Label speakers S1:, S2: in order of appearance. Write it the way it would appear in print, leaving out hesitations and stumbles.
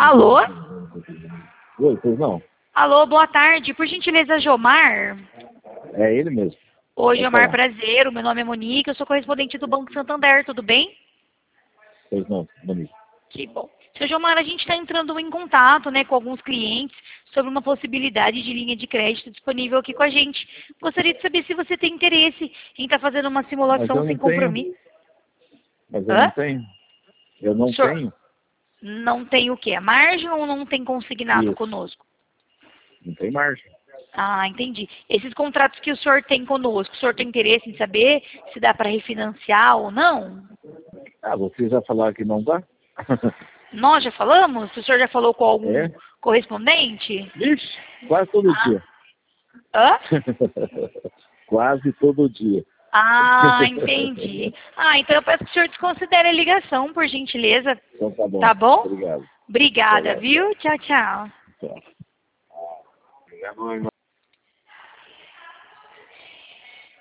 S1: Alô?
S2: Oi, pois não?
S1: Alô, boa tarde. Por gentileza, Jomar?
S2: É ele mesmo.
S1: Oi,
S2: Pode
S1: Jomar,
S2: falar.
S1: prazer. O meu nome é Monique, eu sou correspondente do Banco Santander, tudo bem?
S2: Pois não, bonito.
S1: Que bom. Seu Jomar, a gente está entrando em contato, né, com alguns clientes sobre uma possibilidade de linha de crédito disponível aqui com a gente. Gostaria de saber se você tem interesse em estar fazendo uma
S2: Mas
S1: simulação
S2: eu
S1: sem
S2: não tenho.
S1: compromisso.
S2: Mas eu
S1: Hã?
S2: não tenho. Eu
S1: O
S2: não
S1: senhor
S2: tenho.
S1: não tem o quê? A margem ou não tem consignado
S2: Isso.
S1: conosco?
S2: Não tem margem.
S1: Ah, entendi. Esses contratos que o senhor tem conosco, o senhor tem interesse em saber se dá para refinanciar ou não?
S2: Ah, você já falaram que não dá?
S1: Nós já falamos? O senhor já falou com algum
S2: É?
S1: correspondente?
S2: Vixe, quase todo
S1: Ah,
S2: dia.
S1: hã?
S2: Quase todo dia.
S1: Ah, entendi. Ah, então eu peço que o senhor desconsidere a ligação, por gentileza.
S2: Então tá bom.
S1: Tá bom?
S2: Obrigado. Até
S1: Obrigada,
S2: logo.
S1: viu? Tchau, tchau.
S2: Tchau. Obrigado.